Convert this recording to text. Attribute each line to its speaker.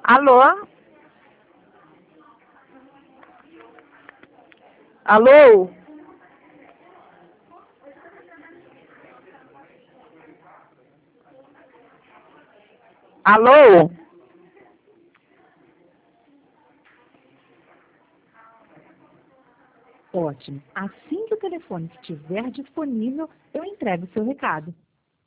Speaker 1: Alô? Alô? Alô?
Speaker 2: Ótimo. Assim que o telefone estiver disponível, eu entrego o seu recado.